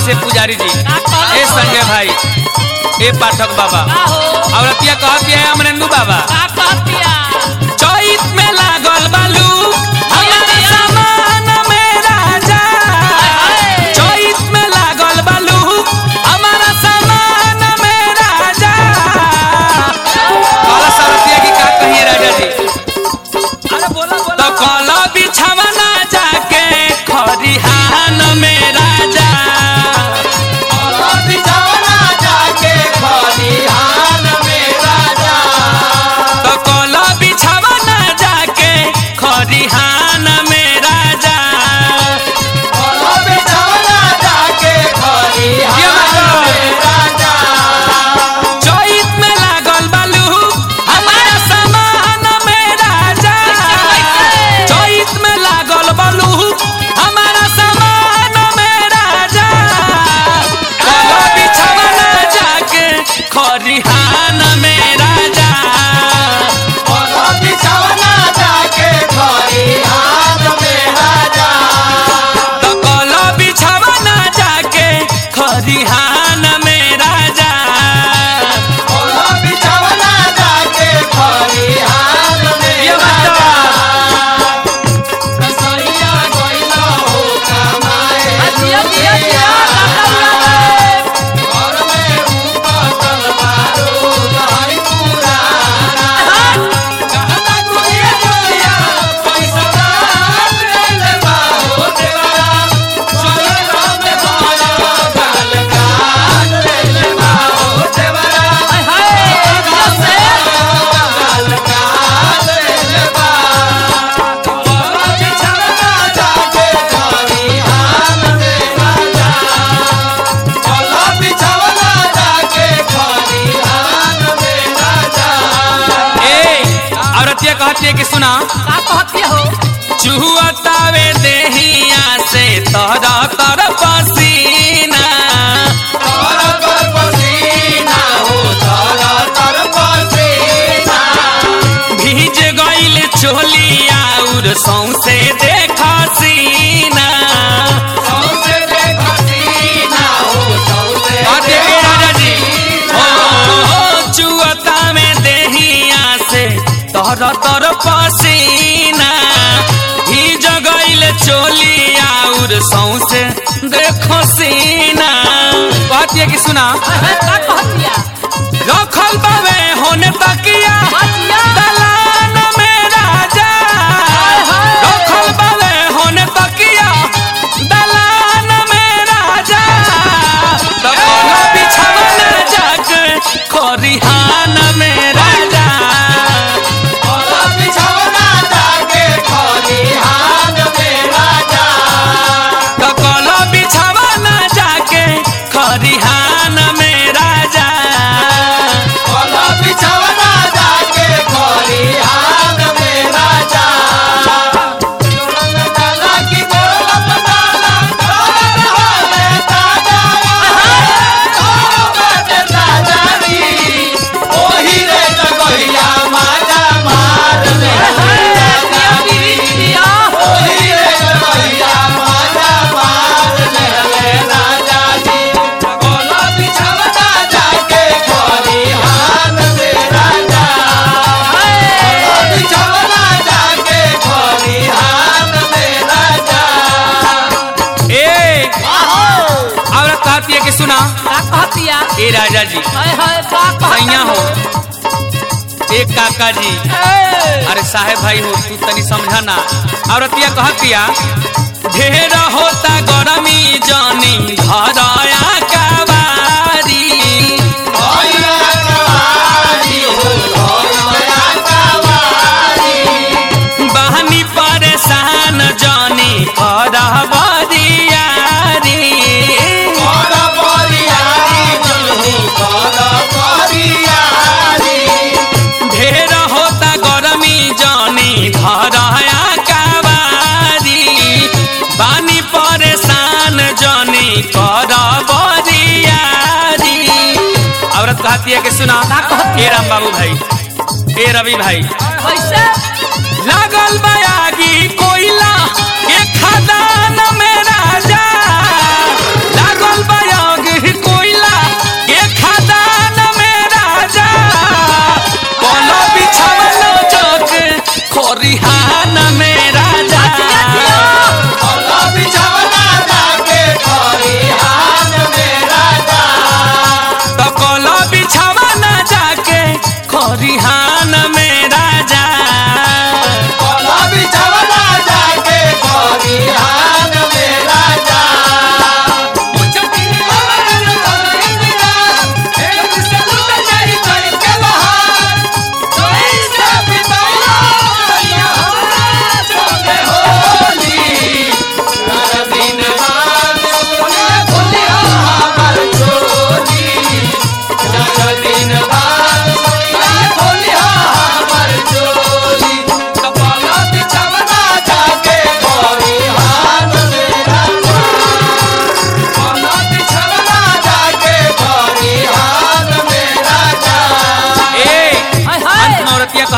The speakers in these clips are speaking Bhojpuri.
से पुजारी जी, ए संजय भाई, ए पाठक बाबा, औरतिया कहती है अमरेंदु बाबा, चैत में लागल बालू हमारा सामान में राजा, चैत में लागल बालू हमारा सामान में राजा। काला सारथिया की का कहिए राजा जी, अरे बोला बोला तो काला बिछावना जाके खरिहान में राजा, काला बिछावना जाके खरिहान में राजा, तो काला बिछावना जाके खरिहान में राजा, काला बिछावना जाके खरिहान में राजा। चैत में लागल बालू हमारा सामान में राजा, चैत में लागल बालू हमारा सामान में राजा, काला बिछावना जाके खरिहान में राजा, काला बिछावना जाके खरिहान में राजा, तो काला बिछावना जाके खरिहान में राजा, काला बिछावना जाके खरिहान में राजा। कसैया गइला हो कमाए घर में उपटल बारूद हई पुराना, कहता गुड़िया गुड़िया पैसा बात ले बाहो देवरा, सोलर में भरा गाल काट ले बाहो देवरा, गाल काट ले बाहो, काला बिछावना जाके खरिहान में राजा, काला बिछावना जाके खरिहान में राजा। ए औरतिया कहती है कि सुना, चुहतावे देहिया से तोरा तर पसीना, तोरा तर पसीना हो तोरा तर पसीना, भीज गइल चोलिया और सौंसे देखा सीना, सौंसे देखा सीना हो सौंसे देखा जी, ओ चुहता में देहिया से तोरा तर पसीना, भीज गइल चोलिया और सौंसे देखो सीना। कहती है कि सुना, रखल बावे होने तकिया दलान में राजा, रखल बावे होने तकिया दलान में राजा, तो काला बिछावना जाके खरिहान में राजा, काला बिछावना जाके खरिहान में राजा, तो काला बिछावना जाके खरिहान में राजा, काला बिछावना जाके खरिहान में राजा। जोड़न डाला की गोला पताला, रहले ताजा बाटे ताजा री, ओही रे जगहिया माजा मार ले राजा री, ओही रे जगहिया माजा मार ले राजा जी, काला बिछावना जाके खरिहान में राजा, काला बिछावना जाके खरिहान में राजा। ए औरत कहती है कि सुना, ए राजा जी भैया हो, एक काका जी, अरे साहेब भाई हो, तू तनी समझा ना। औरतिया कहतिया, ढेर होता गरमी जानी धराया कवारी, बहनी परेशान जानी करबरियारी, ढेर होता गरमी जानी धराया कवारी, बानी परेशान जानी करबरियारी। औरत कहती है कि सुना, ए राम बाबू भाई, ए रवि भाई, लागल बयागी कोयला के खदान में राजा, लागल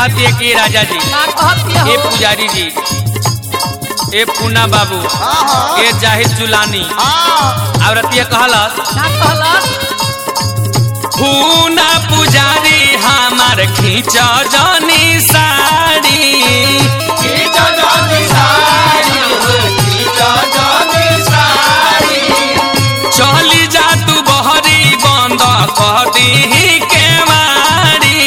कहती है कि राजा जी, ए पुजारी जी, ए पूना बाबू, ए जाहिद जुलानी, औरतिया कहलस पूना पुजारी हमार खींचा जानी साड़ी, खींचा जानी साड़ी, खींचा जानी साड़ी, चली जा तू बहरी बंद कर दी के मारी,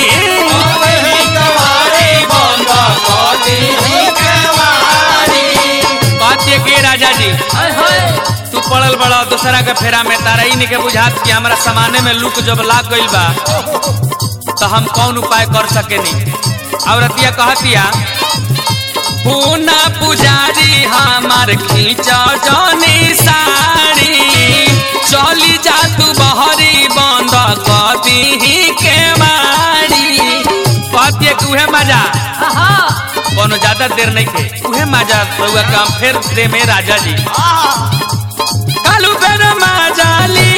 बंद कर दी के मारी। कहती के राजा जी तू पड़ल बड़ा दूसरा के फेरा में, तारा ही नहीं के बुझात कि हमारा सामाने में लुक जब लाग गइल बा तो हम कौन उपाय कर सके नहीं। औरतिया कहतिया पूना पुजारी हमार खींचा जानी साड़ी, चली जा तू बहरी बंद कर दी के मारी। कहतिया कि उहे मजा कोनो ज्यादा देर नहीं थे, उहे मजा रउआ काम फिर दे में राजा जी, कालू बेर मजाली